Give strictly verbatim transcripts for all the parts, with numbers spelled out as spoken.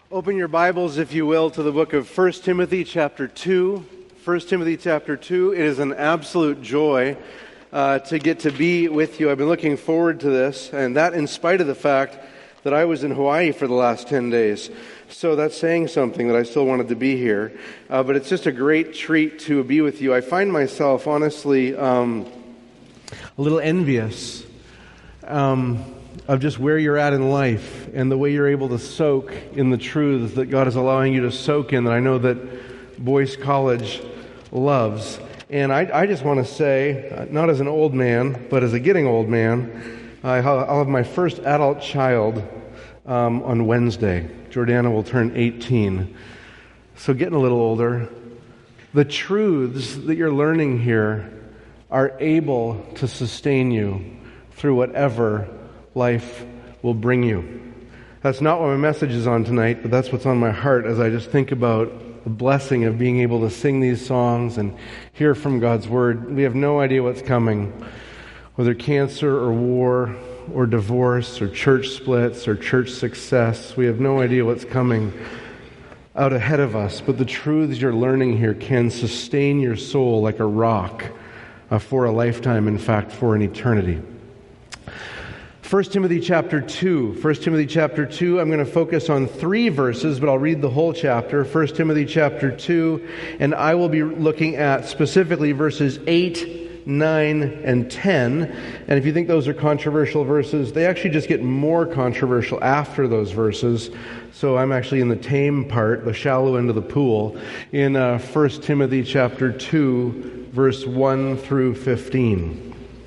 Open your Bibles, if you will, to the book of First Timothy chapter two. First Timothy chapter two. It is an absolute joy uh, to get to be with you. I've been looking forward to this, and that in spite of the fact that I was in Hawaii for the last ten days. So that's saying something that I still wanted to be here. Uh, but it's just a great treat to be with you. I find myself, honestly, um, a little envious Um, of just where you're at in life and the way you're able to soak in the truths that God is allowing you to soak in, that I know that Boyce College loves. And I, I just want to say, not as an old man, but as a getting old man, I, I'll have my first adult child um, on Wednesday. Jordana will turn eighteen. So getting a little older. The truths that you're learning here are able to sustain you through whatever life will bring you. That's not what my message is on tonight, but that's what's on my heart as I just think about the blessing of being able to sing these songs and hear from God's Word. We have no idea what's coming, whether cancer or war or divorce or church splits or church success. We have no idea what's coming out ahead of us, but the truths you're learning here can sustain your soul like a rock uh, for a lifetime, in fact, for an eternity. First Timothy chapter two. First Timothy chapter two, I'm going to focus on three verses, but I'll read the whole chapter. First Timothy chapter two, and I will be looking at specifically verses eight, nine, and ten. And if you think those are controversial verses, they actually just get more controversial after those verses. So I'm actually in the tame part, the shallow end of the pool, in uh, First Timothy chapter two, verse one through fifteen.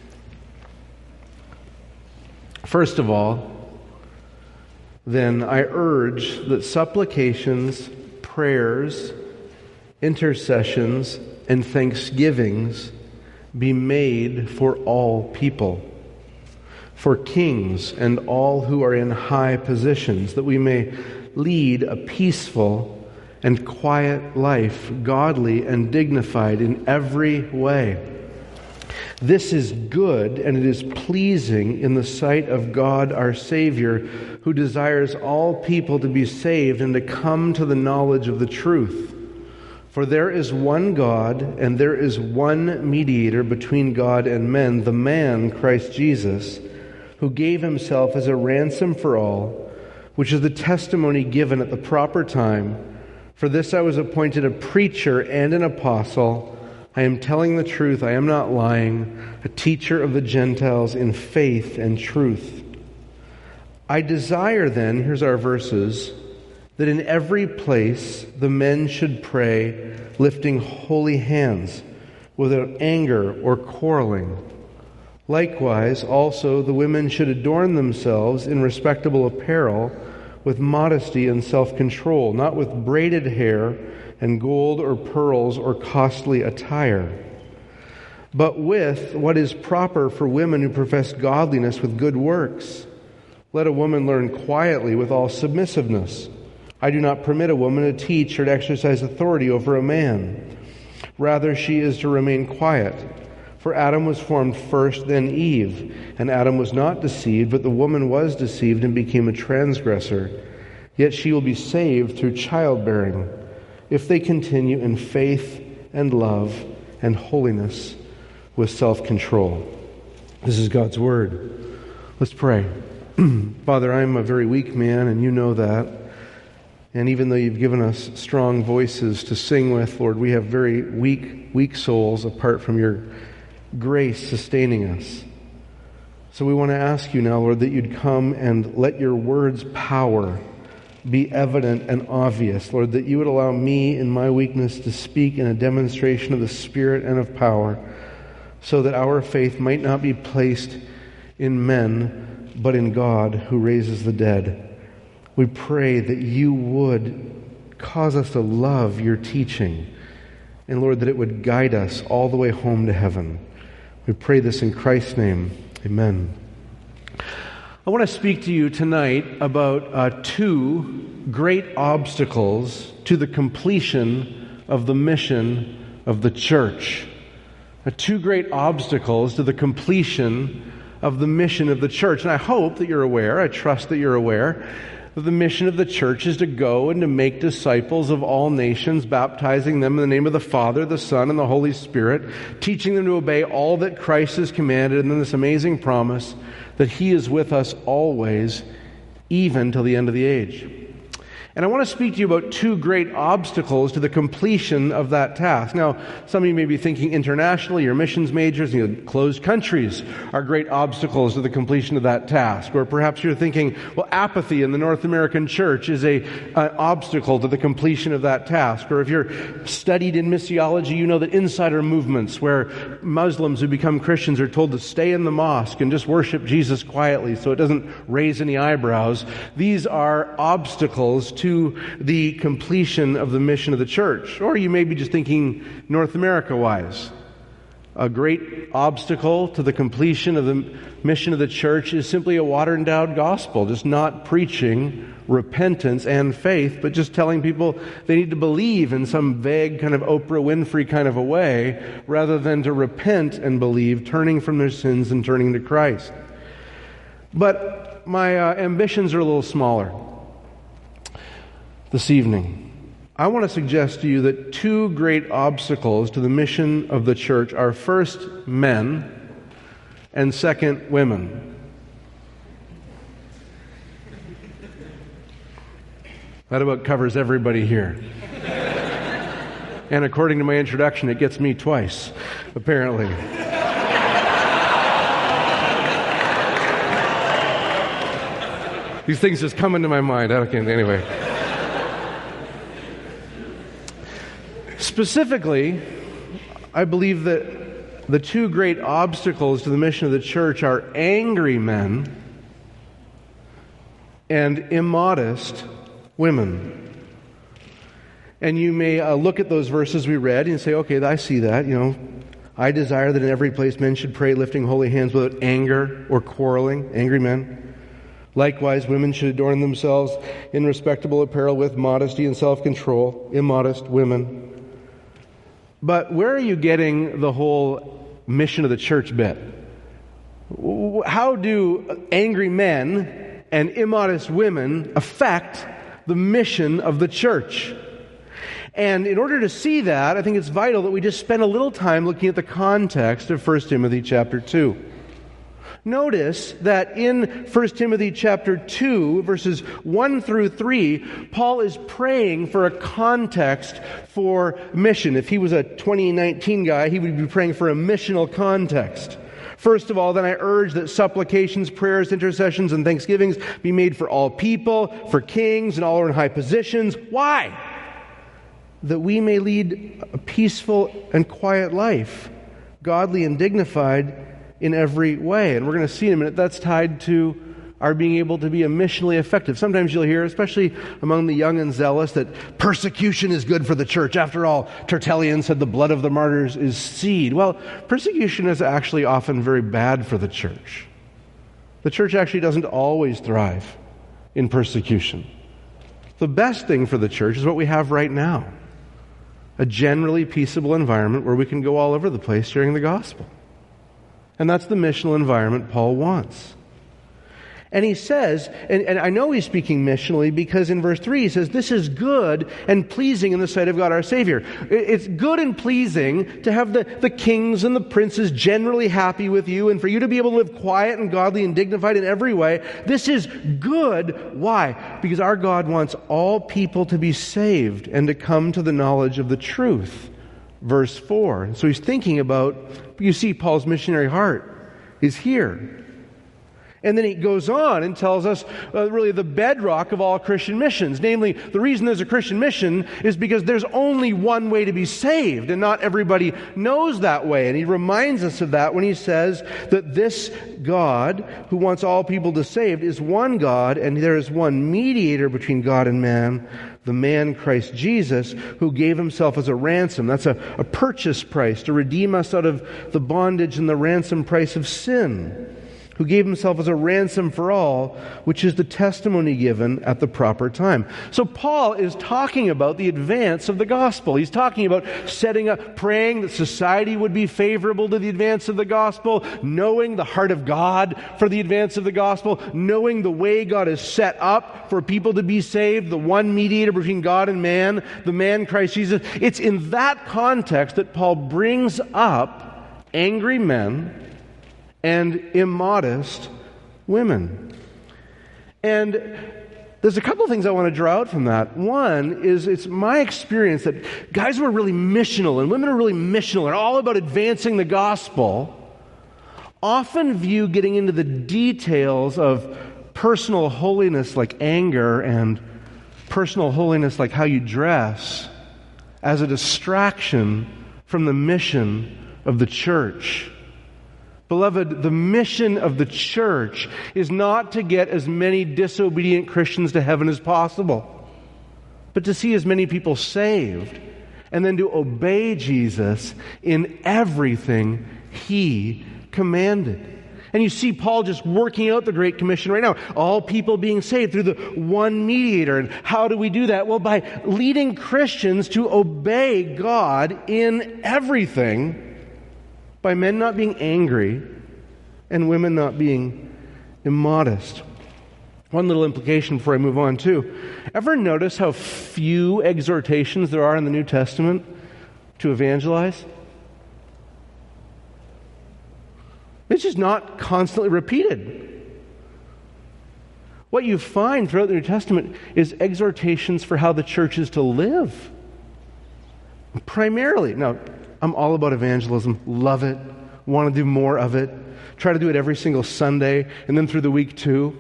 First of all, then, I urge that supplications, prayers, intercessions, and thanksgivings be made for all people, for kings and all who are in high positions, that we may lead a peaceful and quiet life, godly and dignified in every way. This is good, and it is pleasing in the sight of God our Savior, who desires all people to be saved and to come to the knowledge of the truth. For there is one God, and there is one mediator between God and men, the man, Christ Jesus, who gave himself as a ransom for all, which is the testimony given at the proper time. For this I was appointed a preacher and an apostle. I am telling the truth, I am not lying, a teacher of the Gentiles in faith and truth. I desire then, here's our verses, that in every place the men should pray, lifting holy hands, without anger or quarreling. Likewise, also the women should adorn themselves in respectable apparel, with modesty and self-control, not with braided hair and gold or pearls or costly attire, but with what is proper for women who profess godliness with good works. Let a woman learn quietly with all submissiveness. I do not permit a woman to teach or to exercise authority over a man. Rather, she is to remain quiet. For Adam was formed first, then Eve. And Adam was not deceived, but the woman was deceived and became a transgressor. Yet she will be saved through childbearing, if they continue in faith and love and holiness with self-control. This is God's Word. Let's pray. Father, I'm a very weak man, and you know that. And even though you've given us strong voices to sing with, Lord, we have very weak, weak souls apart from your grace sustaining us. So we want to ask you now, Lord, that you'd come and let your Word's power be evident and obvious. Lord, that you would allow me in my weakness to speak in a demonstration of the Spirit and of power, so that our faith might not be placed in men, but in God who raises the dead. We pray that you would cause us to love your teaching, and Lord, that it would guide us all the way home to heaven. We pray this in Christ's name. Amen. I want to speak to you tonight about uh, two great obstacles to the completion of the mission of the church. Uh, two great obstacles to the completion of the mission of the church. And I hope that you're aware, I trust that you're aware, that the mission of the church is to go and to make disciples of all nations, baptizing them in the name of the Father, the Son, and the Holy Spirit, teaching them to obey all that Christ has commanded, and then this amazing promise that He is with us always, even till the end of the age. And I want to speak to you about two great obstacles to the completion of that task. Now, some of you may be thinking internationally, you're missions majors, you know, closed countries are great obstacles to the completion of that task. Or perhaps you're thinking, well, apathy in the North American church is a, an obstacle to the completion of that task. Or if you're studied in missiology, you know that insider movements where Muslims who become Christians are told to stay in the mosque and just worship Jesus quietly so it doesn't raise any eyebrows. These are obstacles to to the completion of the mission of the church. Or you may be just thinking North America-wise. A great obstacle to the completion of the mission of the church is simply a watered-down gospel, just not preaching repentance and faith, but just telling people they need to believe in some vague kind of Oprah Winfrey kind of a way, rather than to repent and believe, turning from their sins and turning to Christ. But my uh, ambitions are a little smaller. This evening, I want to suggest to you that two great obstacles to the mission of the church are first, men, and second, women. That about covers everybody here. And according to my introduction, it gets me twice, apparently. These things just come into my mind. Okay, anyway. Specifically, I believe that the two great obstacles to the mission of the church are angry men and immodest women. And you may uh, look at those verses we read and say, okay, I see that. You know, I desire that in every place men should pray, lifting holy hands without anger or quarreling. Angry men. Likewise, women should adorn themselves in respectable apparel with modesty and self-control. Immodest women. But where are you getting the whole mission of the church bit? How do angry men and immodest women affect the mission of the church? And in order to see that, I think it's vital that we just spend a little time looking at the context of First Timothy chapter two. Notice that in First Timothy chapter two, verses one through three, Paul is praying for a context for mission. If he was a twenty nineteen guy, he would be praying for a missional context. First of all, then I urge that supplications, prayers, intercessions, and thanksgivings be made for all people, for kings, and all who are in high positions. Why? That we may lead a peaceful and quiet life, godly and dignified in every way. And we're going to see in a minute that's tied to our being able to be missionally effective. Sometimes you'll hear, especially among the young and zealous, that persecution is good for the church. After all, Tertullian said the blood of the martyrs is seed. Well, persecution is actually often very bad for the church. The church actually doesn't always thrive in persecution. The best thing for the church is what we have right now. A generally peaceable environment where we can go all over the place sharing the gospel. And that's the missional environment Paul wants. And he says, and, and I know he's speaking missionally because in verse three he says, this is good and pleasing in the sight of God our Savior. It's good and pleasing to have the, the kings and the princes generally happy with you and for you to be able to live quiet and godly and dignified in every way. This is good. Why? Because our God wants all people to be saved and to come to the knowledge of the truth. Verse four. So he's thinking about, you see Paul's missionary heart is here. And then he goes on and tells us uh, really the bedrock of all Christian missions. Namely, the reason there's a Christian mission is because there's only one way to be saved, and not everybody knows that way. And he reminds us of that when he says that this God, who wants all people to saved, is one God, and there is one mediator between God and man, the man Christ Jesus, who gave himself as a ransom. That's a, a purchase price to redeem us out of the bondage and the ransom price of sin. who gave himself as a ransom for all, which is the testimony given at the proper time. So Paul is talking about the advance of the gospel. He's talking about setting up, praying that society would be favorable to the advance of the gospel, knowing the heart of God for the advance of the gospel, knowing the way God has set up for people to be saved, the one mediator between God and man, the man Christ Jesus. It's in that context that Paul brings up angry men and immodest women. And there's a couple of things I want to draw out from that. One is it's my experience that guys who are really missional and women who are really missional and all about advancing the gospel often view getting into the details of personal holiness like anger and personal holiness like how you dress as a distraction from the mission of the church. Beloved, the mission of the church is not to get as many disobedient Christians to heaven as possible, but to see as many people saved and then to obey Jesus in everything He commanded. And you see Paul just working out the Great Commission right now. All people being saved through the one mediator. And how do we do that? Well, by leading Christians to obey God in everything, by men not being angry and women not being immodest. One little implication before I move on too. Ever notice how few exhortations there are in the New Testament to evangelize? It's just not constantly repeated. What you find throughout the New Testament is exhortations for how the church is to live. Primarily. Now, I'm all about evangelism. Love it. Want to do more of it. Try to do it every single Sunday and then through the week too.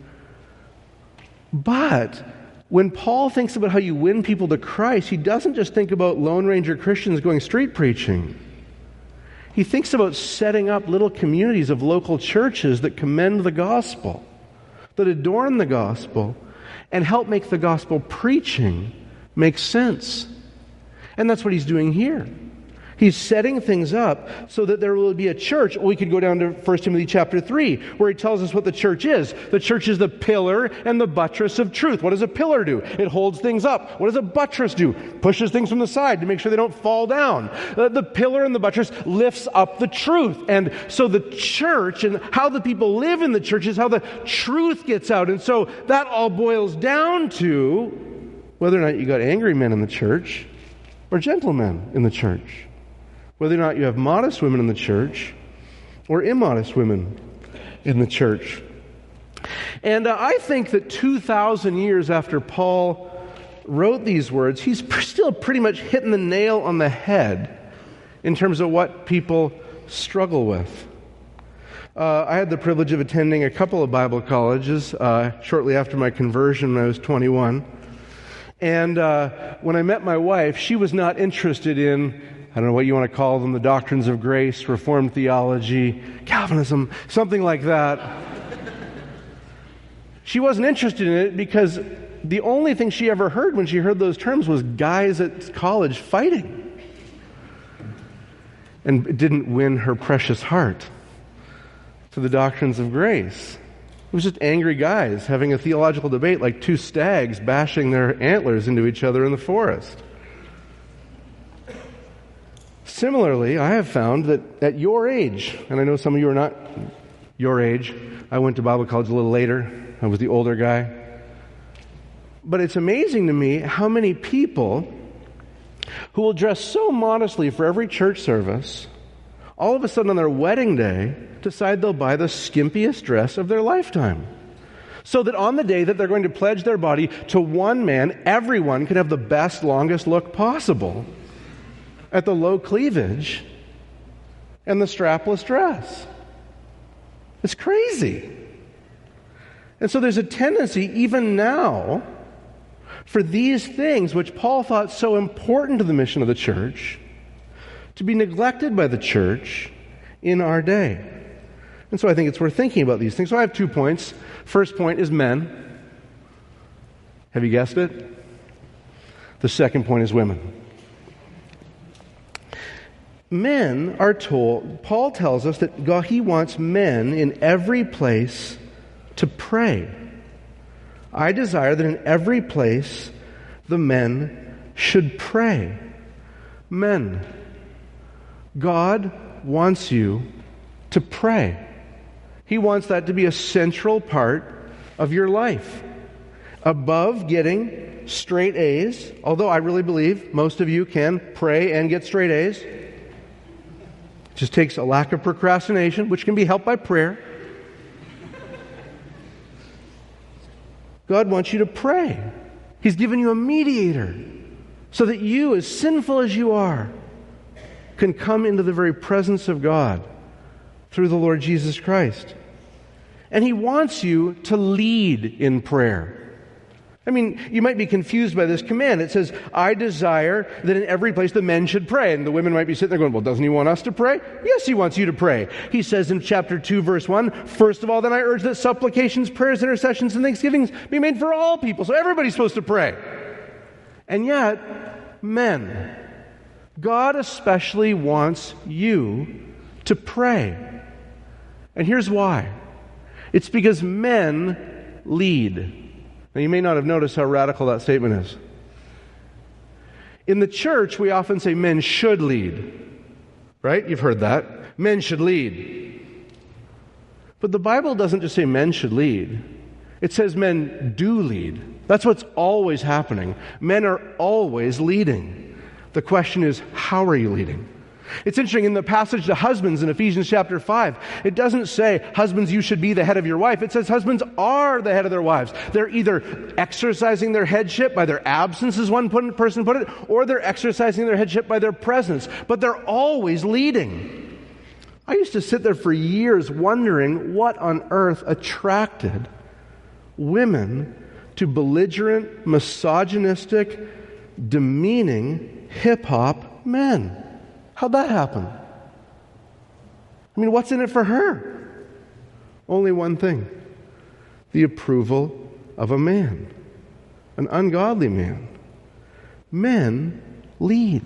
But when Paul thinks about how you win people to Christ, he doesn't just think about Lone Ranger Christians going street preaching. He thinks about setting up little communities of local churches that commend the gospel, that adorn the gospel, and help make the gospel preaching make sense. And that's what he's doing here. He's setting things up so that there will be a church. We could go down to First Timothy chapter three, where he tells us what the church is. The church is the pillar and the buttress of truth. What does a pillar do? It holds things up. What does a buttress do? Pushes things from the side to make sure they don't fall down. Uh, the pillar and the buttress lifts up the truth. And so the church and how the people live in the church is how the truth gets out. And so that all boils down to whether or not you got angry men in the church or gentlemen in the church. Whether or not you have modest women in the church or immodest women in the church. And uh, I think that two thousand years after Paul wrote these words, he's still pretty much hitting the nail on the head in terms of what people struggle with. Uh, I had the privilege of attending a couple of Bible colleges uh, shortly after my conversion when I was twenty-one. And uh, when I met my wife, she was not interested in, I don't know what you want to call them, the doctrines of grace, Reformed theology, Calvinism, something like that. She wasn't interested in it because the only thing she ever heard when she heard those terms was guys at college fighting. And it didn't win her precious heart to the doctrines of grace. It was just angry guys having a theological debate like two stags bashing their antlers into each other in the forest. Similarly, I have found that at your age, and I know some of you are not your age, I went to Bible college a little later, I was the older guy, but it's amazing to me how many people who will dress so modestly for every church service, all of a sudden on their wedding day, decide they'll buy the skimpiest dress of their lifetime. So that on the day that they're going to pledge their body to one man, everyone can have the best, longest look possible at the low cleavage and the strapless dress. It's crazy. And so there's a tendency, even now, for these things, which Paul thought so important to the mission of the church, to be neglected by the church in our day. And so I think it's worth thinking about these things. So I have two points. First point is men. Have you guessed it? The second point is women. men are told, Paul tells us that God, he wants men in every place to pray. I desire that in every place the men should pray. Men, God wants you to pray. He wants that to be a central part of your life. Above getting straight A's, although I really believe most of you can pray and get straight A's. It just takes a lack of procrastination, which can be helped by prayer. God wants you to pray. He's given you a mediator so that you, as sinful as you are, can come into the very presence of God through the Lord Jesus Christ. And He wants you to lead in prayer. I mean, you might be confused by this command. It says, I desire that in every place the men should pray. And the women might be sitting there going, well, doesn't He want us to pray? Yes, He wants you to pray. He says in chapter two, verse one, first of all, then I urge that supplications, prayers, intercessions, and thanksgivings be made for all people. So everybody's supposed to pray. And yet, men, God especially wants you to pray. And here's why. It's because men lead. Now, you may not have noticed how radical that statement is. In the church, we often say men should lead. Right? You've heard that. Men should lead. But the Bible doesn't just say men should lead. It says men do lead. That's what's always happening. Men are always leading. The question is, how are you leading? It's interesting, in the passage to husbands in Ephesians chapter five, it doesn't say, husbands, you should be the head of your wife. It says husbands are the head of their wives. They're either exercising their headship by their absence, as one person put it, or they're exercising their headship by their presence. But they're always leading. I used to sit there for years wondering what on earth attracted women to belligerent, misogynistic, demeaning hip-hop men. How'd that happen? I mean, what's in it for her? Only one thing. The approval of a man. An ungodly man. Men lead.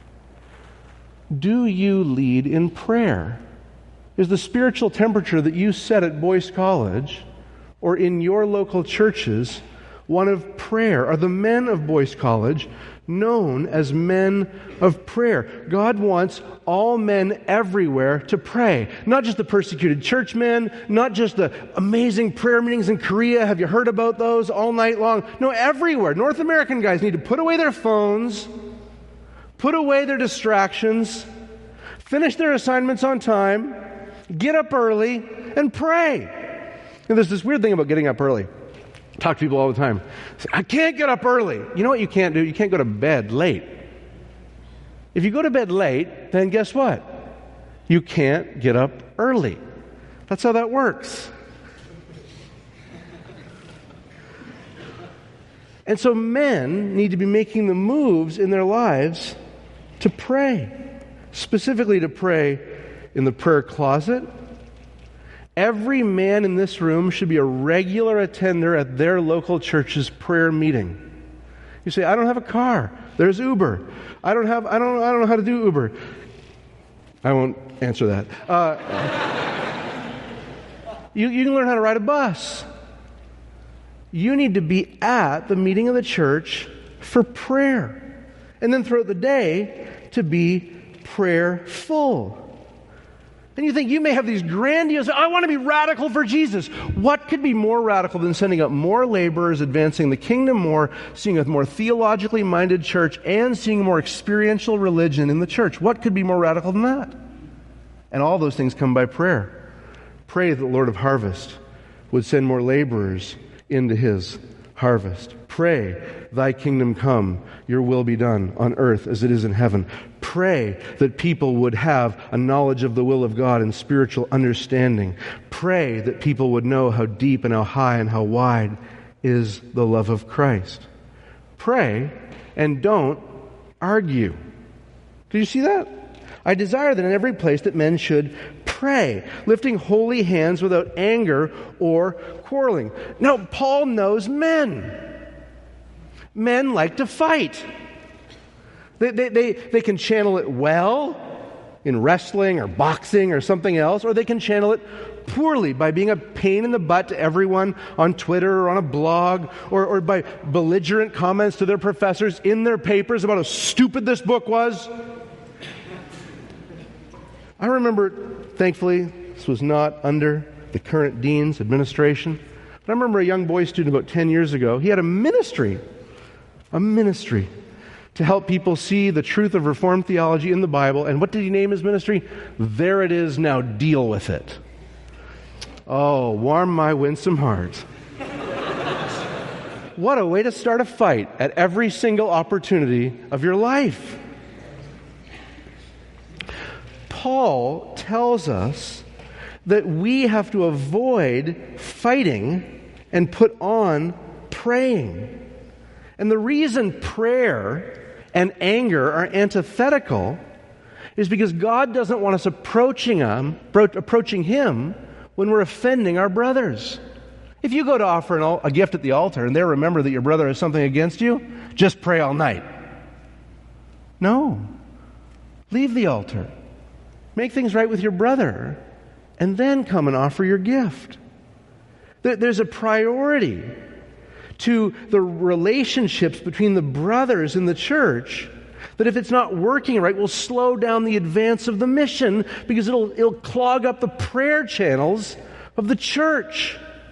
Do you lead in prayer? Is the spiritual temperature that you set at Boyce College or in your local churches one of prayer? Are the men of Boyce College known as men of prayer? God wants all men everywhere to pray. Not just the persecuted churchmen, not just the amazing prayer meetings in Korea. Have you heard about those all night long? No, everywhere. North American guys need to put away their phones, put away their distractions, finish their assignments on time, get up early, and pray. And there's this weird thing about getting up early. Talk to people all the time. Say, I can't get up early. You know what you can't do? You can't go to bed late. If you go to bed late, then guess what? You can't get up early. That's how that works. And so men need to be making the moves in their lives to pray. Specifically to pray in the prayer closet. Every man in this room should be a regular attender at their local church's prayer meeting. You say, I don't have a car. There's Uber. I don't have. I don't. I don't know how to do Uber. I won't answer that. Uh, you, you can learn how to ride a bus. You need to be at the meeting of the church for prayer, and then throughout the day to be prayerful. And you think you may have these grandiose, I want to be radical for Jesus. What could be more radical than sending up more laborers, advancing the kingdom more, seeing a more theologically minded church, and seeing more experiential religion in the church? What could be more radical than that? And all those things come by prayer. Pray that the Lord of harvest would send more laborers into His harvest. Pray, thy kingdom come, your will be done on earth as it is in heaven. Pray that people would have a knowledge of the will of God and spiritual understanding. Pray that people would know how deep and how high and how wide is the love of Christ. Pray and don't argue. Did you see that? I desire that in every place that men should pray, lifting holy hands without anger or quarreling. Now, Paul knows men. Men like to fight. They, they, they, they can channel it well, in wrestling or boxing or something else, or they can channel it poorly by being a pain in the butt to everyone on Twitter or on a blog, or, or by belligerent comments to their professors in their papers about how stupid this book was. I remember, thankfully, this was not under the current dean's administration, but I remember a young boy student about ten years ago. He had a ministry, a ministry to help people see the truth of Reformed theology in the Bible. And what did he name his ministry? There it is, now deal with it. Oh, warm my winsome heart. What a way to start a fight at every single opportunity of your life. Paul tells us that we have to avoid fighting and put on praying. And the reason prayer and anger are antithetical is because God doesn't want us approaching him, approaching him when we're offending our brothers. If you go to offer an, a gift at the altar and they remember that your brother has something against you, just pray all night. No. Leave the altar. Make things right with your brother, and then come and offer your gift. There's a priority to the relationships between the brothers in the church that if it's not working right, will slow down the advance of the mission because it'll, it'll clog up the prayer channels of the church.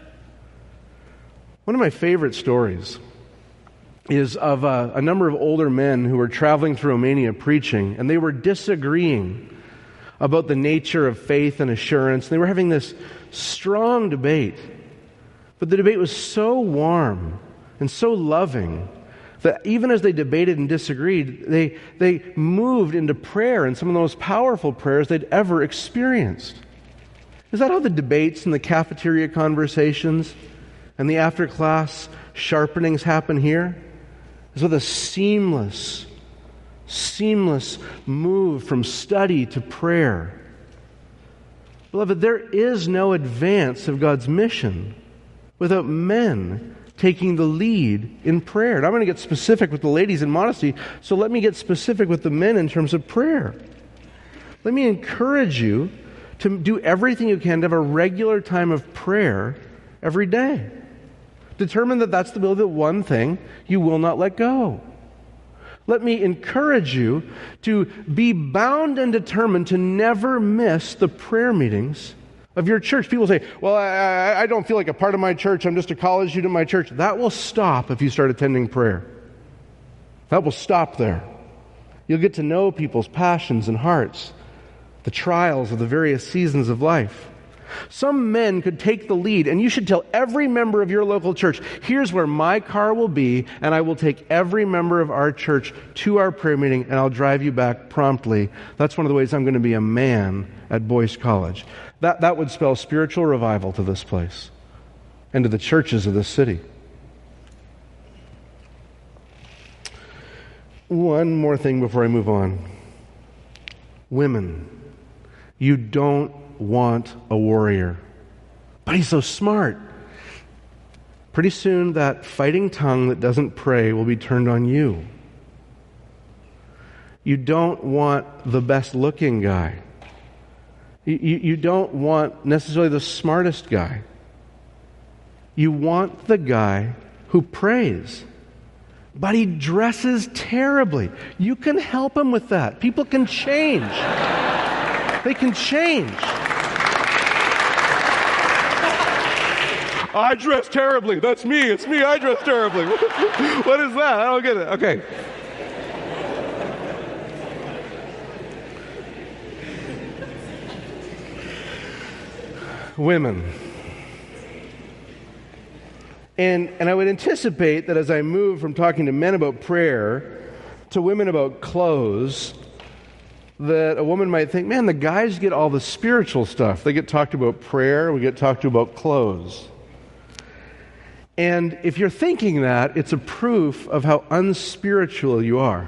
One of my favorite stories is of a, a number of older men who were traveling through Romania preaching, and they were disagreeing about the nature of faith and assurance. They were having this strong debate. But the debate was so warm and so loving that even as they debated and disagreed, they, they moved into prayer, and some of the most powerful prayers they'd ever experienced. Is that how the debates and the cafeteria conversations and the after-class sharpenings happen here? Is with a seamless Seamless move from study to prayer. Beloved, there is no advance of God's mission without men taking the lead in prayer. And I'm going to get specific with the ladies in modesty, so let me get specific with the men in terms of prayer. Let me encourage you to do everything you can to have a regular time of prayer every day. Determine that that's the will, the one thing you will not let go. Let me encourage you to be bound and determined to never miss the prayer meetings of your church. People say, well, I, I don't feel like a part of my church. I'm just a college student in my church. That will stop if you start attending prayer. That will stop there. You'll get to know people's passions and hearts, the trials of the various seasons of life. Some men could take the lead, and you should tell every member of your local church, here's where my car will be, and I will take every member of our church to our prayer meeting, and I'll drive you back promptly. That's one of the ways I'm going to be a man at Boyce College. That, that would spell spiritual revival to this place and to the churches of this city. One more thing before I move on. Women, you don't want a warrior, but he's so smart. Pretty soon that fighting tongue that doesn't pray will be turned on you. You don't want the best looking guy. You, you, you don't want necessarily the smartest guy. You want the guy who prays, but he dresses terribly. You can help him with that. People can change. They can change. I dress terribly. That's me. It's me. I dress terribly. What is that? I don't get it. Okay. Women. And, and I would anticipate that as I move from talking to men about prayer to women about clothes, that a woman might think, man, the guys get all the spiritual stuff. They get talked about prayer. We get talked to about clothes. And if you're thinking that, it's a proof of how unspiritual you are.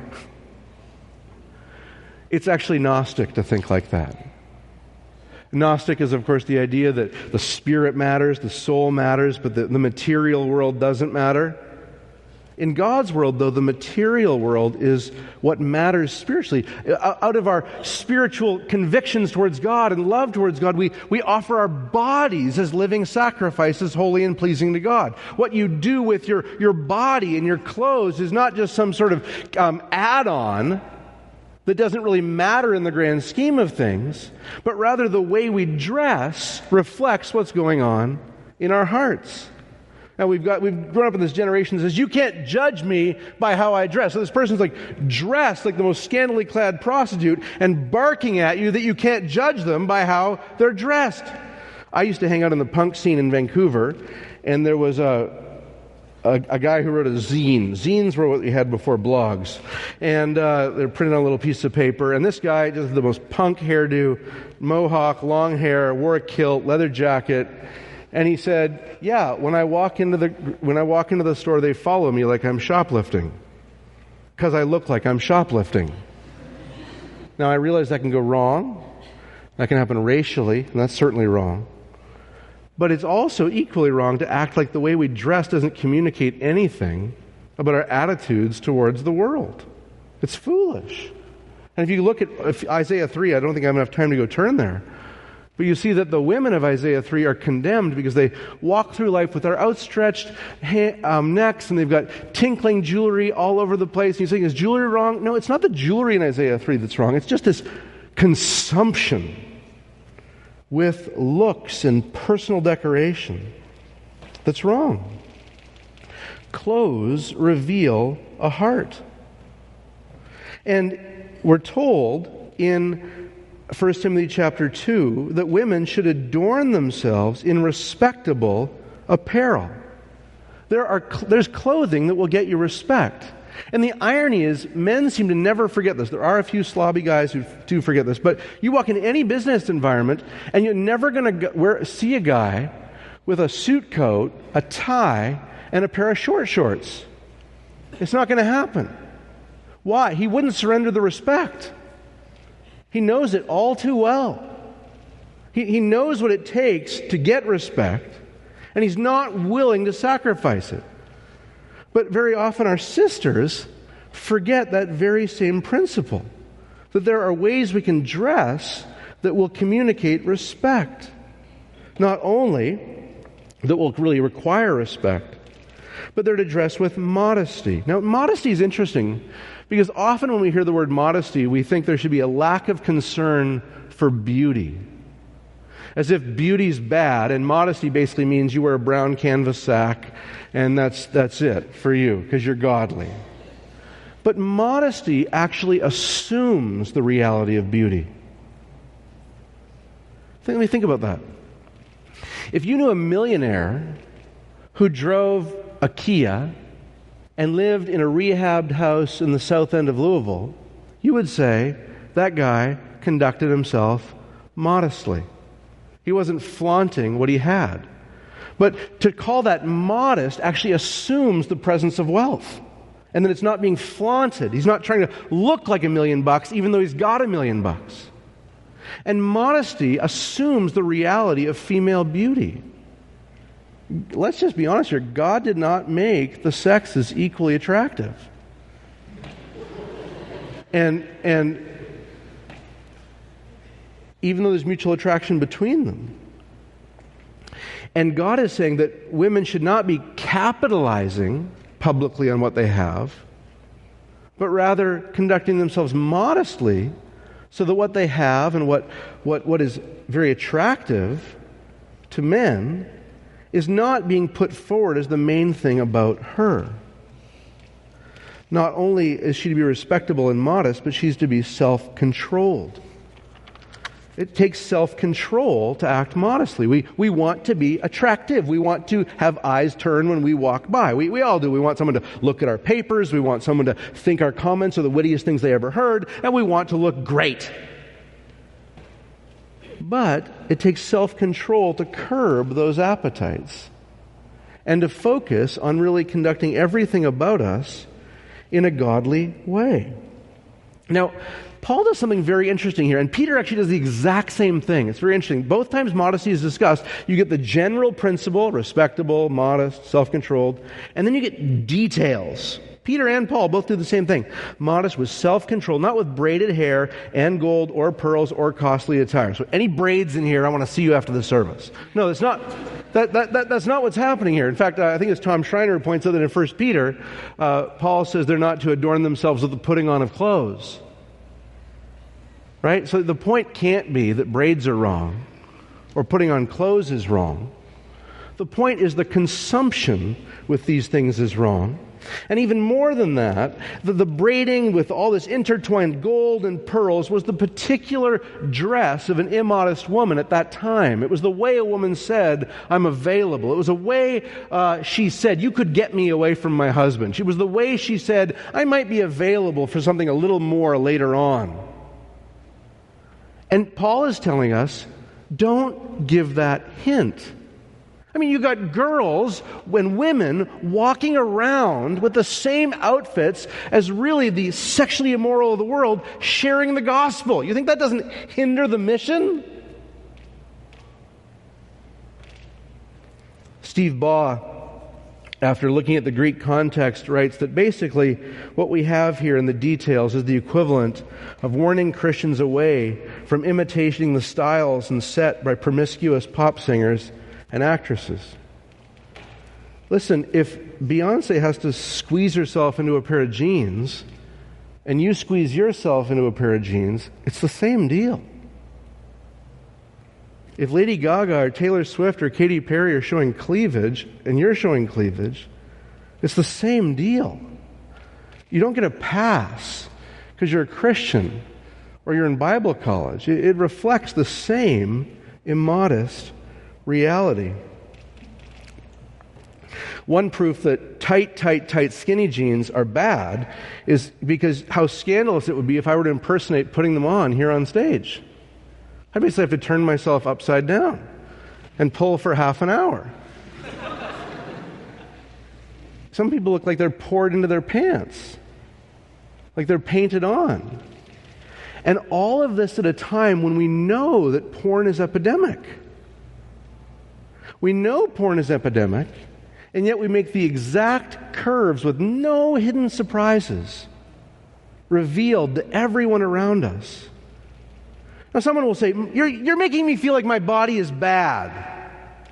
It's actually Gnostic to think like that. Gnostic is, of course, the idea that the spirit matters, the soul matters, but the, the material world doesn't matter. In God's world, though, the material world is what matters spiritually. Out of our spiritual convictions towards God and love towards God, we, we offer our bodies as living sacrifices, holy and pleasing to God. What you do with your, your body and your clothes is not just some sort of um, add-on that doesn't really matter in the grand scheme of things, but rather the way we dress reflects what's going on in our hearts. Now, we've got we've grown up in this generation that says, you can't judge me by how I dress. So this person's like dressed like the most scantily clad prostitute and barking at you that you can't judge them by how they're dressed. I used to hang out in the punk scene in Vancouver, and there was a a, a guy who wrote a zine. Zines were what we had before blogs. And uh, they're printed on a little piece of paper. And this guy just had the most punk hairdo, mohawk, long hair, wore a kilt, leather jacket. And he said, yeah, when I walk into the when I walk into the store, they follow me like I'm shoplifting. Because I look like I'm shoplifting. Now, I realize that can go wrong. That can happen racially, and that's certainly wrong. But it's also equally wrong to act like the way we dress doesn't communicate anything about our attitudes towards the world. It's foolish. And if you look at Isaiah three, I don't think I have enough time to go turn there. But you see that the women of Isaiah three are condemned because they walk through life with their outstretched ha- um, necks, and they've got tinkling jewelry all over the place. And you're saying, is jewelry wrong? No, it's not the jewelry in Isaiah three that's wrong. It's just this consumption with looks and personal decoration that's wrong. Clothes reveal a heart. And we're told in First Timothy chapter two, that women should adorn themselves in respectable apparel. There are there's clothing that will get you respect. And the irony is, men seem to never forget this. There are a few slobby guys who do forget this, but you walk into any business environment, and you're never going to see a guy with a suit coat, a tie, and a pair of short shorts. It's not going to happen. Why? He wouldn't surrender the respect. He knows it all too well. He, he knows what it takes to get respect, and he's not willing to sacrifice it. But very often our sisters forget that very same principle, that there are ways we can dress that will communicate respect. Not only that will really require respect, but they're to dress with modesty. Now, modesty is interesting because often when we hear the word modesty, we think there should be a lack of concern for beauty. As if beauty's bad, and modesty basically means you wear a brown canvas sack, and that's that's it for you, because you're godly. But modesty actually assumes the reality of beauty. Let me think about that. If you knew a millionaire who drove a Kia and lived in a rehabbed house in the south end of Louisville, you would say that guy conducted himself modestly. He wasn't flaunting what he had. But to call that modest actually assumes the presence of wealth. And that it's not being flaunted. He's not trying to look like a million bucks even though he's got a million bucks. And modesty assumes the reality of female beauty. Let's just be honest here. God did not make the sexes equally attractive. And and even though there's mutual attraction between them. And God is saying that women should not be capitalizing publicly on what they have, but rather conducting themselves modestly so that what they have and what, what, what is very attractive to men is not being put forward as the main thing about her. Not only is she to be respectable and modest, but she's to be self-controlled. It takes self-control to act modestly. We we want to be attractive. We want to have eyes turn when we walk by. We we all do. We want someone to look at our papers. We want someone to think our comments are the wittiest things they ever heard. And we want to look great. But it takes self-control to curb those appetites and to focus on really conducting everything about us in a godly way. Now, Paul does something very interesting here, and Peter actually does the exact same thing. It's very interesting. Both times modesty is discussed, you get the general principle, respectable, modest, self-controlled, and then you get details. Peter and Paul both do the same thing. Modest with self-control, not with braided hair and gold or pearls or costly attire. So any braids in here, I want to see you after the service. No, that's not that, that, that that's not what's happening here. In fact, uh, I think it's Tom Schreiner who points out that in First Peter, uh, Paul says they're not to adorn themselves with the putting on of clothes. Right? So the point can't be that braids are wrong or putting on clothes is wrong. The point is the consumption with these things is wrong. And even more than that, the, the braiding with all this intertwined gold and pearls was the particular dress of an immodest woman at that time. It was the way a woman said, I'm available. It was a way uh, she said, you could get me away from my husband. It was the way she said, I might be available for something a little more later on. And Paul is telling us, don't give that hint. I mean, you got girls and women walking around with the same outfits as really the sexually immoral of the world, sharing the gospel. You think that doesn't hinder the mission? Steve Baugh, after looking at the Greek context, writes that basically what we have here in the details is the equivalent of warning Christians away from imitating the styles and set by promiscuous pop singers and actresses. Listen, if Beyonce has to squeeze herself into a pair of jeans and you squeeze yourself into a pair of jeans, it's the same deal. If Lady Gaga or Taylor Swift or Katy Perry are showing cleavage and you're showing cleavage, it's the same deal. You don't get a pass because you're a Christian or you're in Bible college. It, it reflects the same immodest reality. One proof that tight, tight, tight skinny jeans are bad is because how scandalous it would be if I were to impersonate putting them on here on stage. I basically have to turn myself upside down and pull for half an hour. Some people look like they're poured into their pants, like they're painted on. And all of this at a time when we know that porn is epidemic. We know porn is epidemic, and yet we make the exact curves with no hidden surprises revealed to everyone around us. Now someone will say, you're, you're making me feel like my body is bad.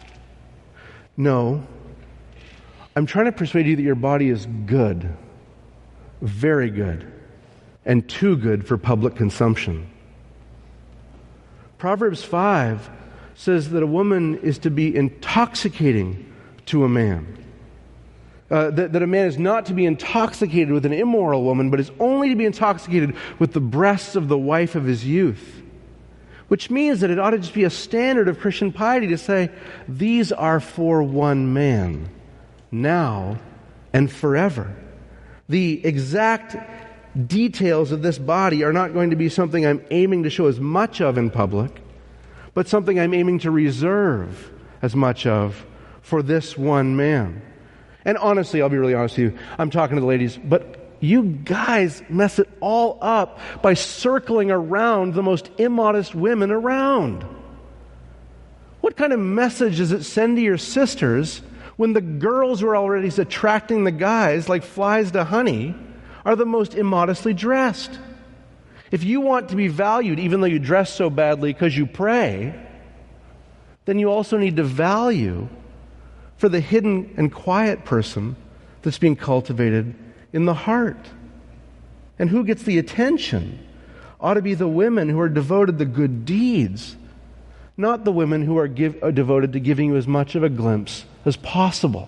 No. I'm trying to persuade you that your body is good, very good, and too good for public consumption. Proverbs five says that a woman is to be intoxicating to a man. Uh, that, that a man is not to be intoxicated with an immoral woman, but is only to be intoxicated with the breasts of the wife of his youth. Which means that it ought to just be a standard of Christian piety to say, these are for one man, now and forever. The exact details of this body are not going to be something I'm aiming to show as much of in public, but something I'm aiming to reserve as much of for this one man. And honestly, I'll be really honest with you, I'm talking to the ladies, but you guys mess it all up by circling around the most immodest women around. What kind of message does it send to your sisters when the girls who are already attracting the guys like flies to honey are the most immodestly dressed? If you want to be valued, even though you dress so badly because you pray, then you also need to value for the hidden and quiet person that's being cultivated in the heart. And who gets the attention ought to be the women who are devoted to good deeds, not the women who are, give, are devoted to giving you as much of a glimpse as possible.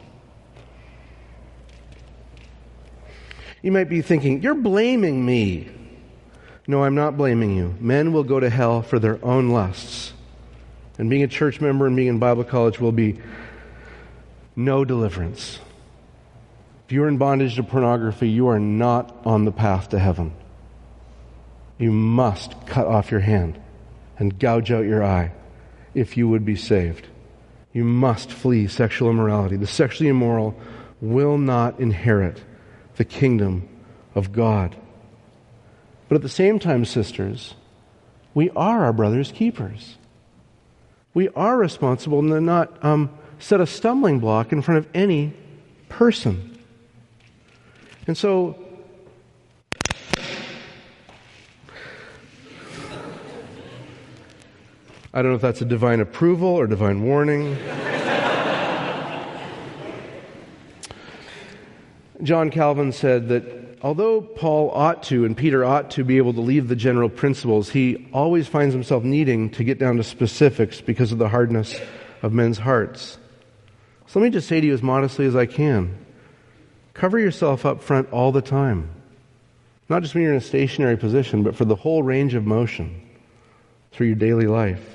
You might be thinking, you're blaming me. No, I'm not blaming you. Men will go to hell for their own lusts. And being a church member and being in Bible college will be no deliverance. If you're in bondage to pornography, you are not on the path to heaven. You must cut off your hand and gouge out your eye if you would be saved. You must flee sexual immorality. The sexually immoral will not inherit the kingdom of God. But at the same time, sisters, we are our brother's keepers. We are responsible to not um, set a stumbling block in front of any person. And so, I don't know if that's a divine approval or divine warning. John Calvin said that although Paul ought to and Peter ought to be able to leave the general principles, he always finds himself needing to get down to specifics because of the hardness of men's hearts. So let me just say to you as modestly as I can, cover yourself up front all the time. Not just when you're in a stationary position, but for the whole range of motion through your daily life.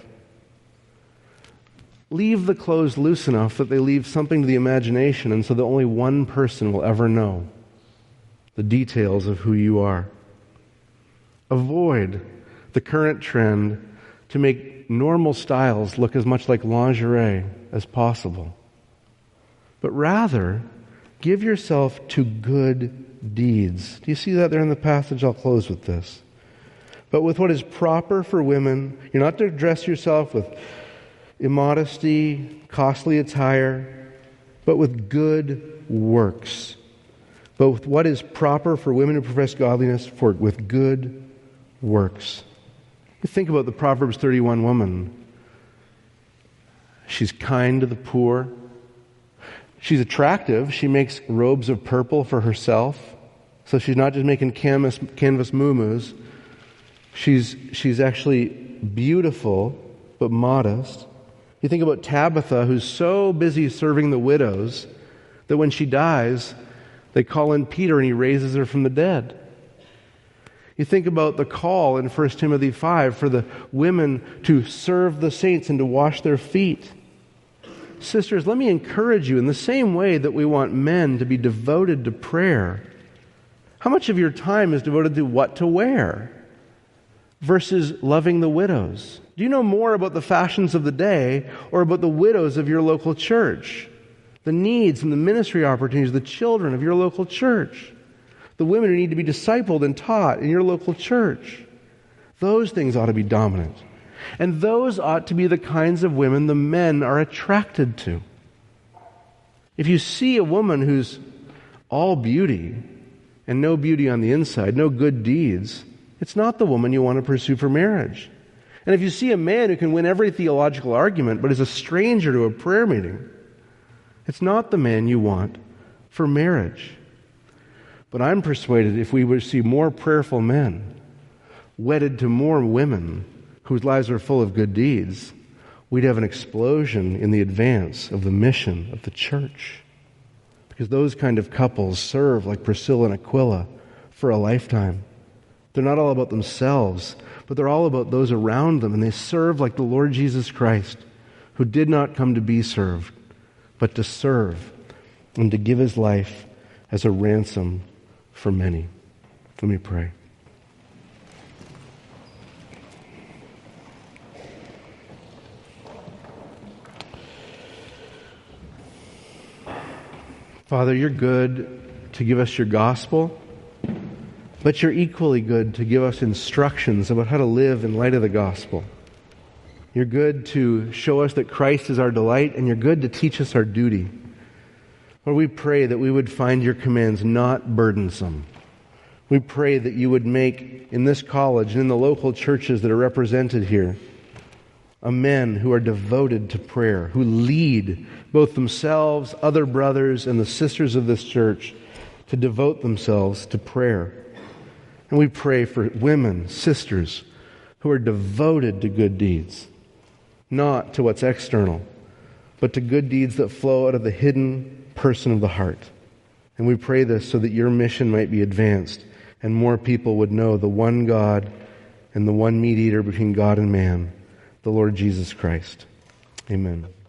Leave the clothes loose enough that they leave something to the imagination, and so that only one person will ever know the details of who you are. Avoid the current trend to make normal styles look as much like lingerie as possible. But rather, give yourself to good deeds. Do you see that there in the passage? I'll close with this. But with what is proper for women, you're not to dress yourself with immodesty, costly attire, but with good works. But with what is proper for women who profess godliness, for with good works. You think about the Proverbs thirty-one woman. She's kind to the poor. She's attractive. She makes robes of purple for herself. So she's not just making canvas, canvas moo-moos. She's, she's actually beautiful, but modest. You think about Tabitha, who's so busy serving the widows that when she dies, they call in Peter and he raises her from the dead. You think about the call in First Timothy five for the women to serve the saints and to wash their feet. Sisters, let me encourage you in the same way that we want men to be devoted to prayer. How much of your time is devoted to what to wear versus loving the widows? Do you know more about the fashions of the day or about the widows of your local church? The needs and the ministry opportunities of the children of your local church? The women who need to be discipled and taught in your local church? Those things ought to be dominant. And those ought to be the kinds of women the men are attracted to. If you see a woman who's all beauty and no beauty on the inside, no good deeds, it's not the woman you want to pursue for marriage. And if you see a man who can win every theological argument but is a stranger to a prayer meeting, it's not the man you want for marriage. But I'm persuaded if we would see more prayerful men wedded to more women whose lives are full of good deeds, we'd have an explosion in the advance of the mission of the church. Because those kind of couples serve like Priscilla and Aquila for a lifetime. They're not all about themselves, but they're all about those around them, and they serve like the Lord Jesus Christ, who did not come to be served, but to serve and to give his life as a ransom for many. Let me pray. Father, you're good to give us your gospel, but you're equally good to give us instructions about how to live in light of the gospel. You're good to show us that Christ is our delight, and you're good to teach us our duty. Lord, we pray that we would find your commands not burdensome. We pray that you would make, in this college and in the local churches that are represented here, a men who are devoted to prayer, who lead both themselves, other brothers, and the sisters of this church to devote themselves to prayer. And we pray for women, sisters, who are devoted to good deeds, not to what's external, but to good deeds that flow out of the hidden person of the heart. And we pray this so that your mission might be advanced and more people would know the one God and the one mediator between God and man, the Lord Jesus Christ. Amen.